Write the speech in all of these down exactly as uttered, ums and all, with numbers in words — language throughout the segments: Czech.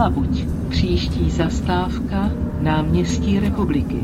Labuť. Příští zastávka náměstí Republiky.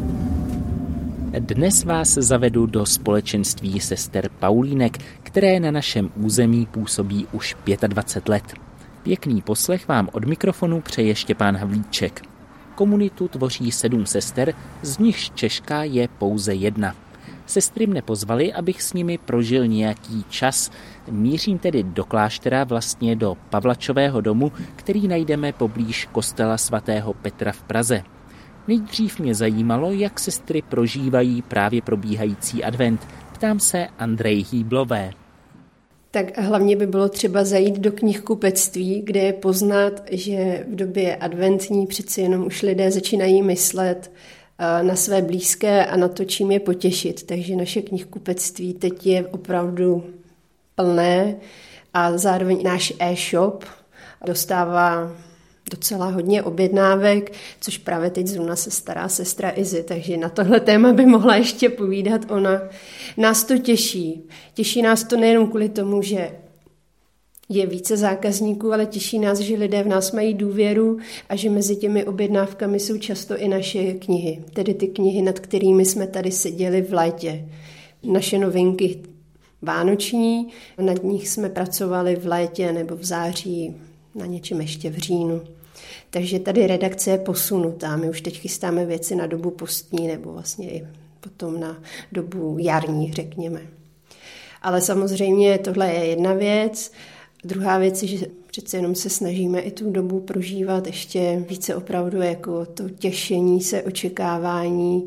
Dnes vás zavedu do společenství sester Paulínek, které na našem území působí už dvacet pět let. Pěkný poslech vám od mikrofonu přeje Štěpán Havlíček. Komunitu tvoří sedm sester, z nichž Češka je pouze jedna. Sestry mne pozvali, abych s nimi prožil nějaký čas. Mířím tedy do kláštera, vlastně do Pavlačového domu, který najdeme poblíž kostela svatého Petra v Praze. Nejdřív mě zajímalo, jak sestry prožívají právě probíhající advent. Ptám se Andreji Hýblové. Tak hlavně by bylo třeba zajít do knihkupectví, kde je poznat, že v době adventní přeci jenom už lidé začínají myslet na své blízké a na to, čím je potěšit. Takže naše knihkupectví teď je opravdu plné a zároveň náš e-shop dostává docela hodně objednávek, což právě teď zrovna se stará sestra Izzy, takže na tohle téma by mohla ještě povídat ona. Nás to těší. Těší nás to nejenom kvůli tomu, že je více zákazníků, ale těší nás, že lidé v nás mají důvěru a že mezi těmi objednávkami jsou často i naše knihy, tedy ty knihy, nad kterými jsme tady seděli v létě. Naše novinky vánoční, nad nich jsme pracovali v létě nebo v září, na něčem ještě v říjnu. Takže tady redakce je posunutá. My už teď chystáme věci na dobu postní nebo vlastně i potom na dobu jarní, řekněme. Ale samozřejmě tohle je jedna věc. Druhá věc je, že přece jenom se snažíme i tu dobu prožívat ještě více opravdu jako to těšení se, očekávání,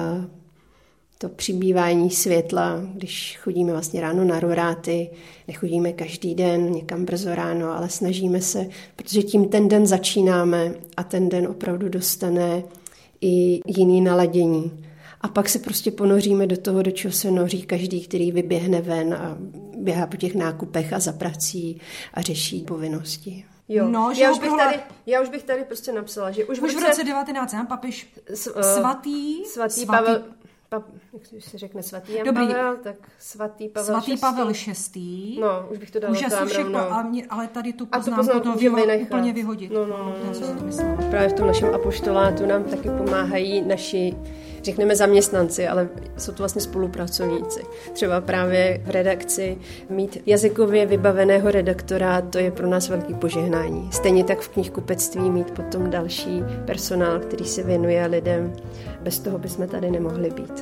to přibývání světla, když chodíme vlastně ráno na roráty, nechodíme každý den, někam brzo ráno, ale snažíme se, protože tím ten den začínáme a ten den opravdu dostane i jiný naladění. A pak se prostě ponoříme do toho, do čeho se noří každý, který vyběhne ven a běhá po těch nákupech a za prací a řeší povinnosti. Jo. No, já, už bych tady, já už bych tady prostě napsala, že už, už v roce devatenáct papež svatý, svatý Pavel, pa, jak se řekne svatý Jan Dobrý. Pavel, tak svatý Pavel svatý šestý. Pavel šestý. No, už bych to dala tam všechno, rovnou. Ale tady tu poznámku, poznámku to vyho, vynechat. úplně vyhodit. No, no, no, no, no, no. Právě v tom našem apoštolátu nám taky pomáhají naši, řekneme zaměstnanci, ale jsou to vlastně spolupracovníci. Třeba právě v redakci mít jazykově vybaveného redaktora, to je pro nás velký požehnání. Stejně tak v knihkupectví mít potom další personál, který se věnuje lidem. Bez toho bychom tady nemohli být.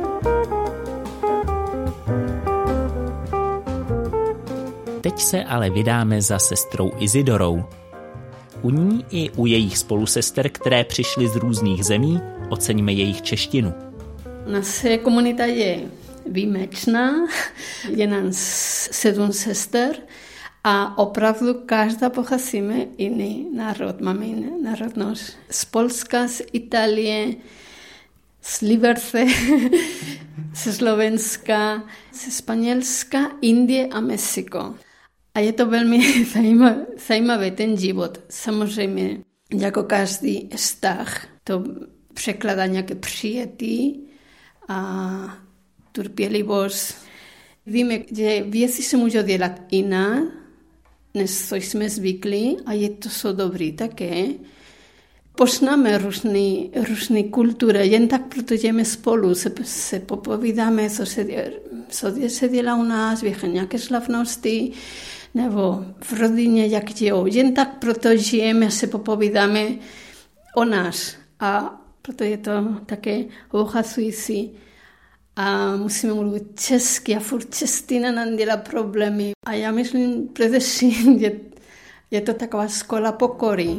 Teď se ale vydáme za sestrou Izidorou. U ní i u jejich spolusester, které přišly z různých zemí, oceňme jejich češtinu. Naše komunita je výjimečná, je nás sedm sester a opravdu každá pocházíme jiný národ, máme jiný národnost. Z Polska, z Itálie, z Liberce, ze Slovenska, ze Španělska, Indie a Mexiko. A je to velmi zajímavé, zajímavé ten život. Samozřejmě, jako každý vztah, to překládá nějaké přijetí a trpělivost. Víme, že věci se můžou dělat jinak, než co jsme zvyklí a je to so dobrý také. Poznáme různé, různé kultury, jen tak, protože jsme spolu, se, se popovídáme, co se, co se dělá u nás, během nějaké slavnosti, nebo v rodině, jak jo. Jen tak, proto žijeme, se popovídáme o nás. A proto je to také obohacující. A musíme mluvit česky a furt čeština nám dělá problémy. A já myslím především, že je to taková škola pokory.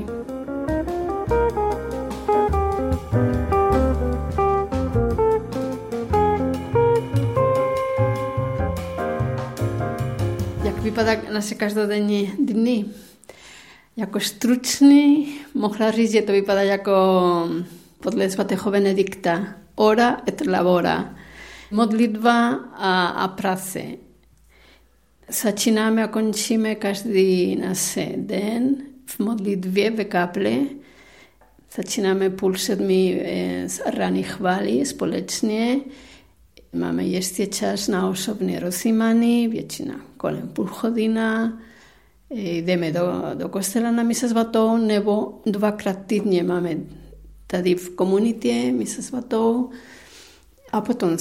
Vypadá naše každodenní dny. Jako stručný, mohla říct, že to vypadá jako podle svatého Benedikta. Ora et labora. Modlitba a, a práce. Začínáme a končíme každý náš den v modlitbě ve kaple. Začínáme půl sedmi z ranní chvály společně. Máme ještě čas na osobní rozjímání, většina kolem půl hodina. jdeme do, do kostela na misa svatou, nebo dvakrát týdně máme tady v komunitě misa svatou a potom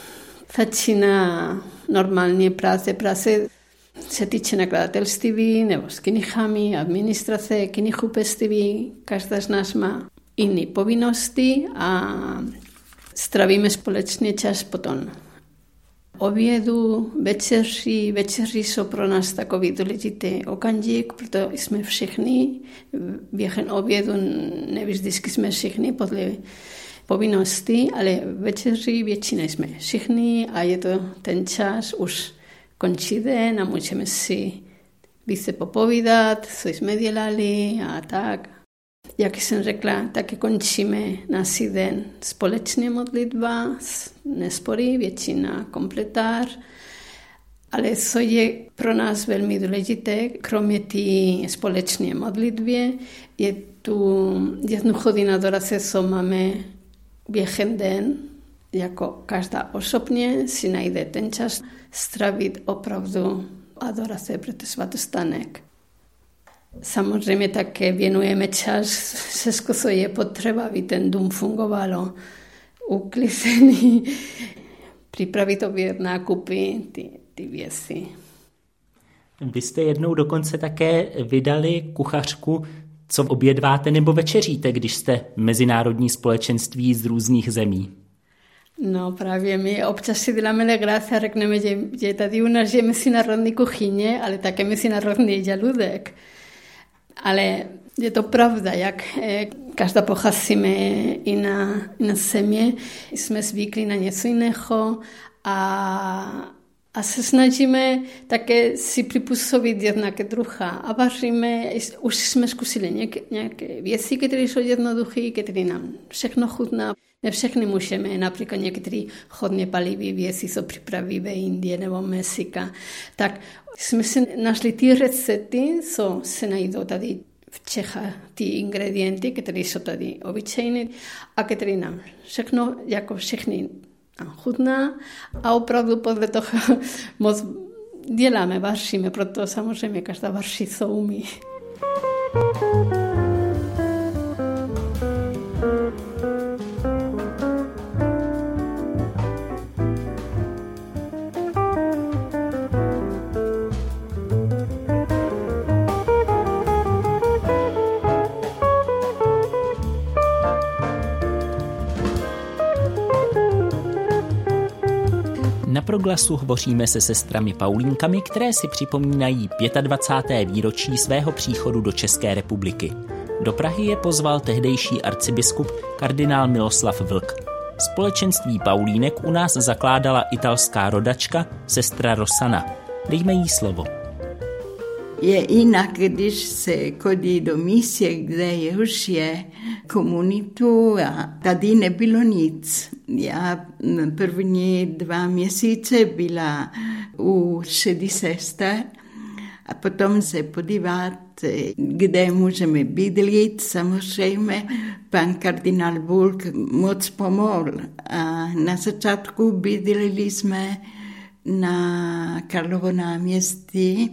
začíná normálně práce, práce se týče nakladatelství nebo s knihami, administrace, knihkupectví. Každá z nás má jiné povinnosti a strávíme společně čas potom. Obědu, večeři, večeři jsou pro nás takový důležitý okamžik, protože jsme všichni během obědu, nevždycky jsme všichni podle povinnosti, ale večeři většinou jsme všichni a je to ten čas, už končí den a můžeme si více popovídat, co jsme dělali a tak. Jak jsem řekla, taky končíme náš den společně modlitba, nespory, většina kompletář, ale co je pro nás velmi důležité, kromě té společné modlitby, je tu jednu hodinu adorace, co máme během den, jako každá osobně si najde ten čas strávit opravdu adorace před svatostánek. Samozřejmě také věnujeme čas, všechno, co je potřeba, aby ten dům fungovalo, uklízený, připravit oběd, nákupy, ty, ty věci. Vy jste jednou dokonce také vydali kuchařku, co obědváte nebo večeříte, když jste mezinárodní společenství z různých zemí. No právě my občas si děláme legraci a řekneme, že, že tady u nás je mezinárodní kuchyně, ale také mezinárodní žaludek. Ale je to pravda, jak každá pocházíme jiná, jiná země, jsme zvyklí na něco jiného a, a se snažíme také si připůsobit jedna ke druhá. A vaříme, už jsme zkusili nějaké, nějaké věci, které jsou jednoduché, které nám všechno chutná. Ne všechny můžeme, například některé hodně palivé věci, co připraví ve Indii nebo Mexika. Tak jsme si našli ty recepty, co se najdou tady v Čechách, ty ingredienty, které jsou tady obyčejné a které nám všechno, jako všechny nám chutná a opravdu podle toho moc děláme, vaříme, proto samozřejmě každá vaří, co umí. Na Proglasu hovoříme se sestrami Paulínkami, které si připomínají dvacáté páté výročí svého příchodu do České republiky. Do Prahy je pozval tehdejší arcibiskup kardinál Miloslav Vlk. Společenství Paulínek u nás zakládala italská rodačka sestra Rossana. Dejme jí slovo. Je jinak, když se chodí do místě, kde už je komunitu a tady nebylo nic. Já první dva měsíce byla u šedý sester a potom se podívat, kde můžeme bydlit. Samozřejmě pan kardinál Vlk moc pomohl. A na začátku bydleli jsme na Karlovo náměstí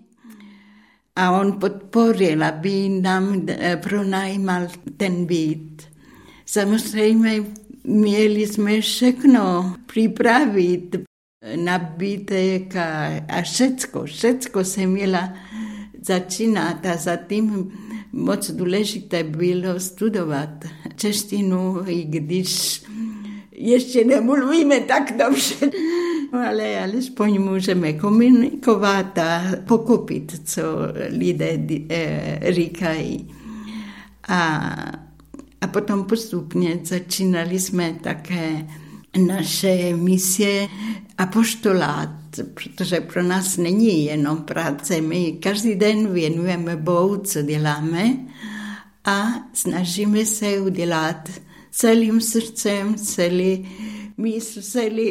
a on podporil, aby nám pronajímal ten byt. Samozřejmě měli jsme všechno připravit, nabytek a, a všecko, všecko se měla začínat a zatím moc důležité bylo studovat češtinu, i když ještě nemluvíme tak dobře, ale alespoň můžeme komunikovat a pochopit, co lidé říkají. A, a potom postupně začínali jsme také naše misie apoštolát, protože pro nás není jenom práce. My každý den věnujeme Bohu, co děláme a snažíme se udělat celým srdcem, celý mysl, celý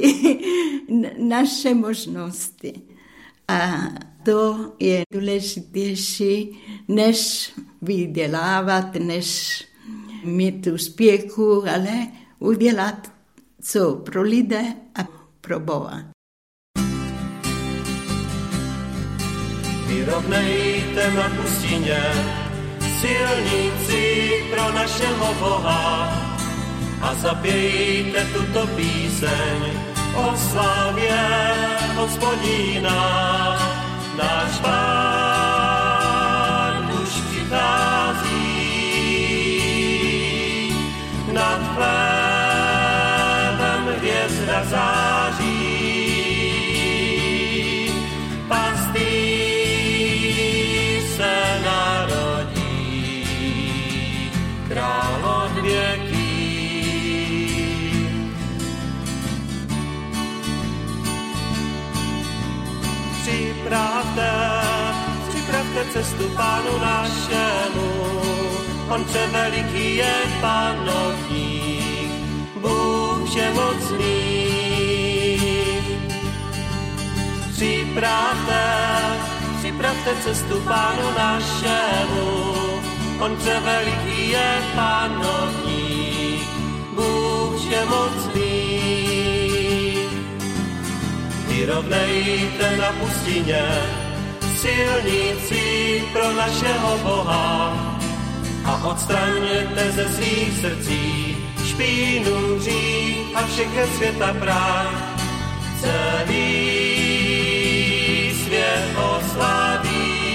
naše možnosti. A to je důležitější, než vydělávat, než mít úspěchu, ale udělat co pro lidé a pro Boha. Vyrovnejte na pustině silnici pro našeho Boha a zapějte tuto píseň o slávě Hospodina. Náš Pán už přichází, nad chlebem hvězda září. Pastýř se narodí, král od věký. Připravte, připravte cestu Pánu našemu, on převeliký je panovník, Bůh všemocný. Připravte, připravte cestu Pánu našemu, on převeliký je panovník, Bůh všemocný. Vyrovnejte na pustině silnici pro našeho Boha a odstraňte ze svých srdcí špínu, hřích a všechny světa prach. Celý svět oslaví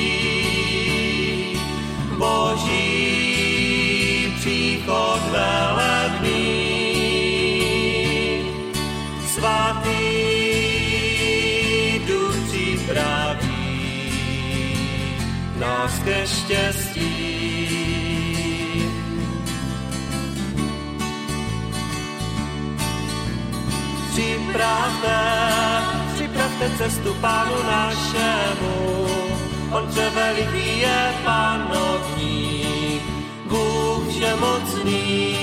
Boží příchod velebný. Svatý Duch připraví nás ke štěstí. Připravte, připravte cestu Pánu našemu, on převeliký je panovník, Bůh všemocný.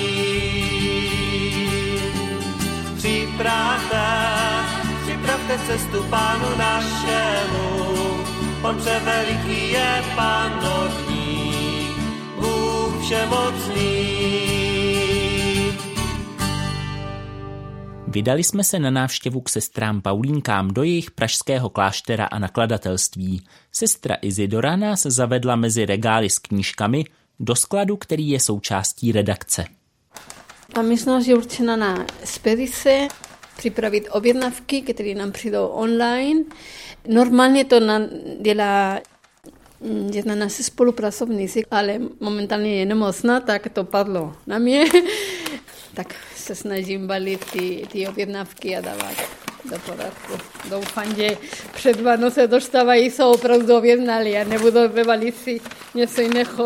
Připravte, připravte cestu Pánu našemu, on převeliký je panovník, Bůh všemocný. Vydali jsme se na návštěvu k sestrám Paulínkám do jejich pražského kláštera a nakladatelství. Sestra Izidora nás zavedla mezi regály s knížkami do skladu, který je součástí redakce. Ta místnost je určena na expedice, připravit objednávky, které nám přijdou online. Normálně to dělá jedna naše spolupracovníci, ale momentálně je nemocná, tak to padlo na mě. Tak se snažím balit ty, ty objednávky a dávat do pořádku. Doufám, že před Vánoce dostávají, jsou opravdu objednali a nebudou vyvalit si něco jiného.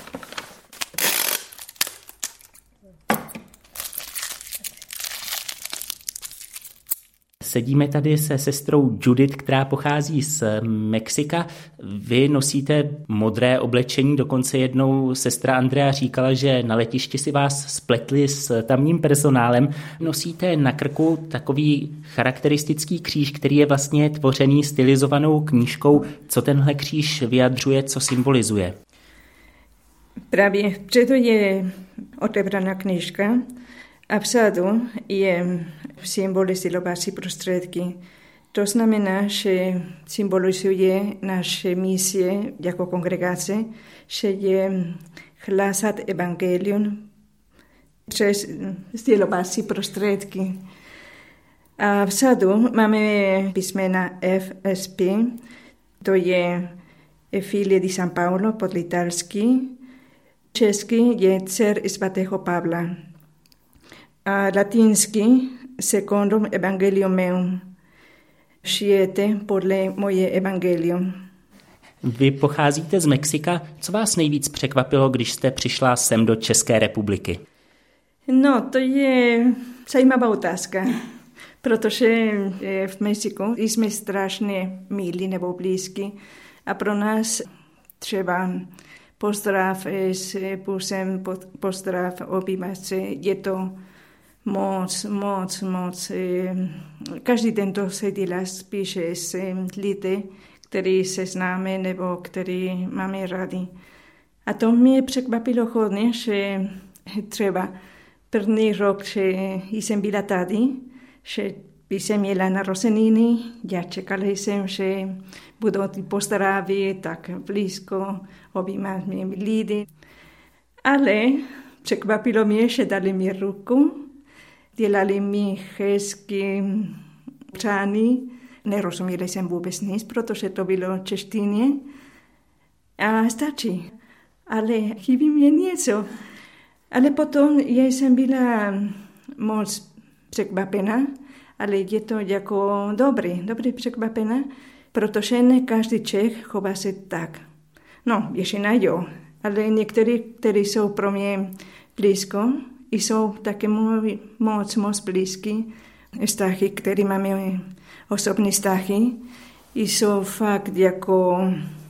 Sedíme tady se sestrou Judith, která pochází z Mexika. Vy nosíte modré oblečení, dokonce jednou sestra Andrea říkala, že na letišti si vás spletli s tamním personálem. Nosíte na krku takový charakteristický kříž, který je vlastně tvořený stylizovanou knížkou. Co tenhle kříž vyjadřuje, co symbolizuje? Právě vpředu je otevřená knížka a vzadu je symboly sdělovací prostředky. To znamená, že symbolizuje naše misie jako kongregace, že je hlásat evangelium přes sdělovací prostředky. A vzadu máme písmena F S P, to je Filie di San Paolo podlitalsky, česky je dcer svatého Pavla. A latinsky Secundum Evangelium meum, žijete podle moje evangelium. Vy pocházíte z Mexika. Co vás nejvíc překvapilo, když jste přišla sem do České republiky? No, to je zajímavá otázka, protože v Mexiku jsme strašně milí nebo blízky a pro nás třeba pozdrav s pusem, pozdrav obyvatce, je to moc, moc, moc. Každý tento se dělá spíše s lidé, který se známe nebo který máme rádi. A to mě překvapilo hodně, že třeba první rok, že jsem byla tady, že Když jsem měla narozeniny, já čekala jsem, že budou ty pozdravit tak blízko, objímat mě lidi. Ale překvapilo mě, že dali mi ruku, dělali mi hezky přání. Nerozuměla jsem vůbec nic, protože to bylo češtině. A stačí. Ale chybí mě něco. Ale potom já jsem byla moc překvapená, ale je to jako dobrý, dobrý překvapená, protože ne každý Čech chová se tak. No, většina jo, ale někteří, kteří jsou pro mě blízko, jsou také moc, moc blízký vztahy, které máme osobní vztahy, jsou fakt jako,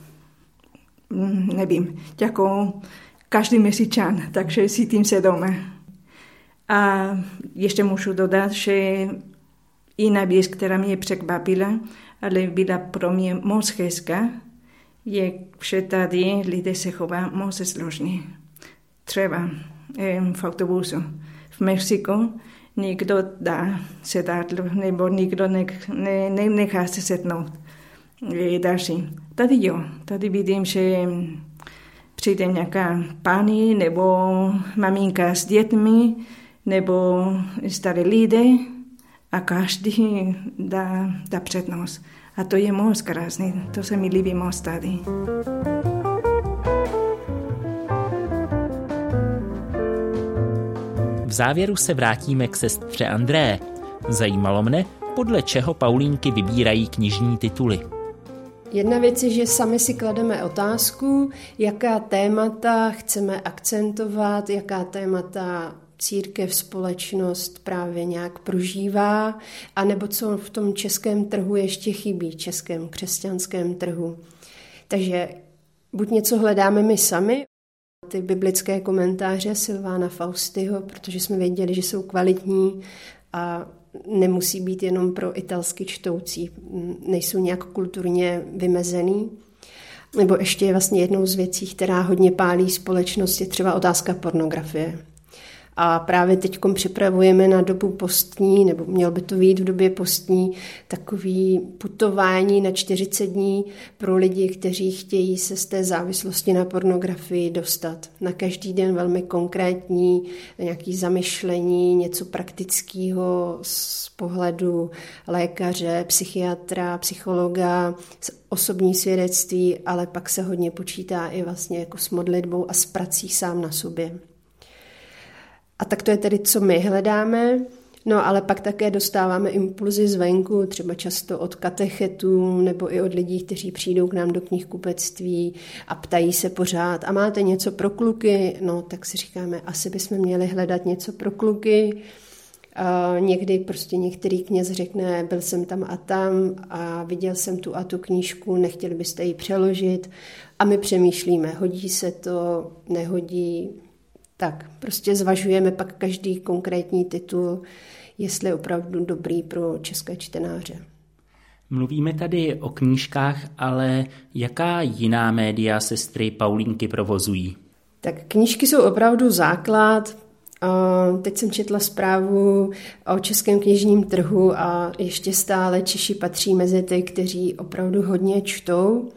nevím, jako každý Mexičan, takže cítím se doma. A ještě můžu dodat, že jiná věc, která mě překvapila, ale byla pro mě moc hezká, je, že tady lidé se chová moc složně. Třeba v autobusu v Mexiku nikdo dá sedadlo, nebo nikdo ne, ne, ne, nechá se sednout další. Tady jo, tady vidím, že přijde nějaká paní nebo maminka s dětmi, nebo staré lidé a každý dá, dá přednost. A to je moc krásné, to se mi líbí moc tady. V závěru se vrátíme k sestře André. Zajímalo mne, podle čeho Paulínky vybírají knižní tituly. Jedna věc je, že sami si klademe otázku, jaká témata chceme akcentovat, jaká témata církev, společnost právě nějak prožívá, anebo co v tom českém trhu ještě chybí, českém křesťanském trhu. Takže buď něco hledáme my sami, ty biblické komentáře Silvána Faustyho, protože jsme věděli, že jsou kvalitní a nemusí být jenom pro italsky čtoucí, nejsou nějak kulturně vymezený. Nebo ještě vlastně jednou z věcí, která hodně pálí společnost, je třeba otázka pornografie. A právě teď připravujeme na dobu postní, nebo mělo by to vyjít v době postní, takový putování na čtyřicet dní pro lidi, kteří chtějí se z té závislosti na pornografii dostat. Na každý den velmi konkrétní, nějaké zamyšlení, něco praktického z pohledu lékaře, psychiatra, psychologa, osobní svědectví, ale pak se hodně počítá i vlastně jako s modlitbou a s prací sám na sobě. A tak to je tedy, co my hledáme, no ale pak také dostáváme impulzy zvenku, třeba často od katechetů nebo i od lidí, kteří přijdou k nám do knihkupectví a ptají se pořád, a máte něco pro kluky? No tak si říkáme, asi bychom měli hledat něco pro kluky. A někdy prostě některý kněz řekne, byl jsem tam a tam a viděl jsem tu a tu knížku, nechtěli byste ji přeložit, a my přemýšlíme, hodí se to, nehodí. Tak prostě zvažujeme pak každý konkrétní titul, jestli je opravdu dobrý pro české čtenáře. Mluvíme tady o knížkách, ale jaká jiná média sestry Paulínky provozují? Tak knížky jsou opravdu základ. Teď jsem četla zprávu o českém knižním trhu a ještě stále Češi patří mezi ty, kteří opravdu hodně čtou.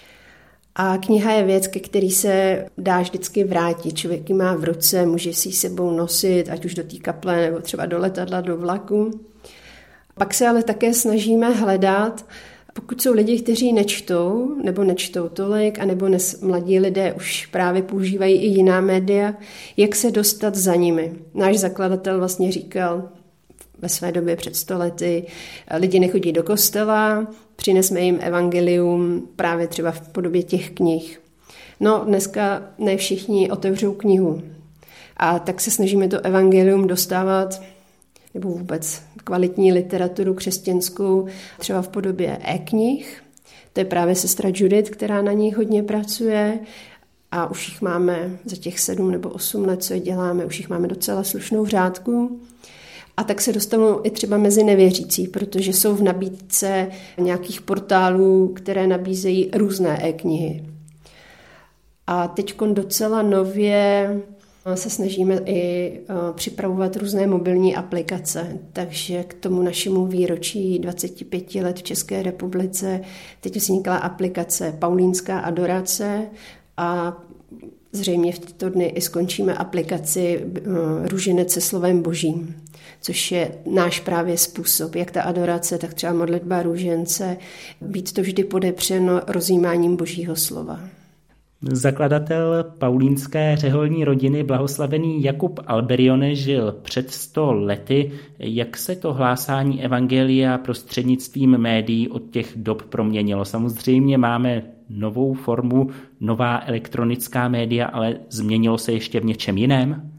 A kniha je věc, ke který se dá vždycky vrátit. Člověk ji má v ruce, může si ji sebou nosit, ať už do té kaple nebo třeba do letadla, do vlaku. Pak se ale také snažíme hledat, pokud jsou lidi, kteří nečtou nebo nečtou tolik, anebo nes, mladí lidé už právě používají i jiná média, jak se dostat za nimi. Náš zakladatel vlastně říkal ve své době před sto lety, lidi nechodí do kostela, přinesme jim evangelium právě třeba v podobě těch knih. No dneska ne všichni otevřou knihu. A tak se snažíme to evangelium dostávat, nebo vůbec kvalitní literaturu křesťanskou, třeba v podobě e-knih. To je právě sestra Judith, která na ní hodně pracuje. A už jich máme za těch sedm nebo osm let, co je děláme, už jich máme docela slušnou řádku. A tak se dostanou i třeba mezi nevěřící, protože jsou v nabídce nějakých portálů, které nabízejí různé e-knihy. A teď docela nově Se snažíme i připravovat různé mobilní aplikace, takže k tomu našemu výročí dvacet pět let v České republice teď vznikla aplikace Paulínská adorace a zřejmě v tyto dny i skončíme aplikaci Růženec se slovem božím, což je náš právě způsob, jak ta adorace, tak třeba modlitba růžence, být to vždy podepřeno rozjímáním božího slova. Zakladatel paulínské řeholní rodiny blahoslavený Jakub Alberione žil před sto lety. Jak se to hlásání evangelia prostřednictvím médií od těch dob proměnilo? Samozřejmě máme novou formu, nová elektronická média, ale změnilo se ještě v něčem jiném?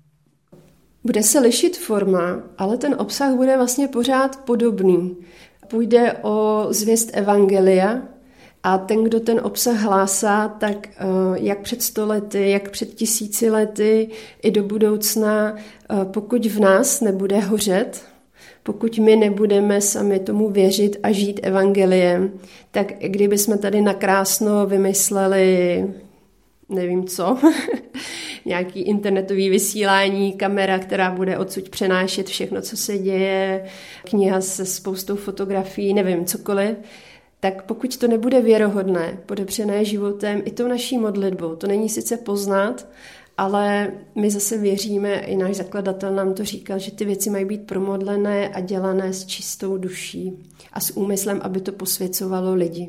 Bude se lišit forma, ale ten obsah bude vlastně pořád podobný. Půjde o zvěst evangelia, a ten, kdo ten obsah hlásá, tak jak před sto lety, jak před tisíci lety i do budoucna, pokud v nás nebude hořet, pokud my nebudeme sami tomu věřit a žít evangeliem, tak kdyby jsme tady nakrásno vymysleli, nevím co, nějaký internetový vysílání, kamera, která bude odsud přenášet všechno, co se děje, kniha se spoustou fotografií, nevím, cokoliv, tak pokud to nebude věrohodné, podepřené životem i tou naší modlitbou, to není sice poznat, ale my zase věříme, i náš zakladatel nám to říkal, že ty věci mají být promodlené a dělané s čistou duší a s úmyslem, aby to posvěcovalo lidi.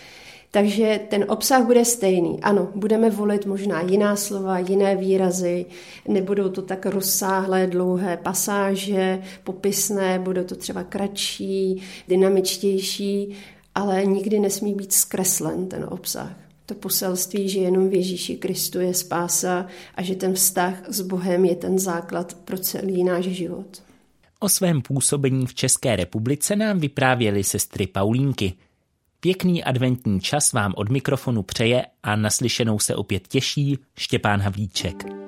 Takže ten obsah bude stejný. Ano, budeme volit možná jiná slova, jiné výrazy, nebudou to tak rozsáhlé, dlouhé pasáže, popisné, budou to třeba kratší, dynamičtější, ale nikdy nesmí být zkreslen ten obsah. To poselství, že jenom v Ježíši Kristu je spása a že ten vztah s Bohem je ten základ pro celý náš život. O svém působení v České republice nám vyprávěly sestry Paulínky. Pěkný adventní čas vám od mikrofonu přeje a naslyšenou se opět těší Štěpán Havlíček.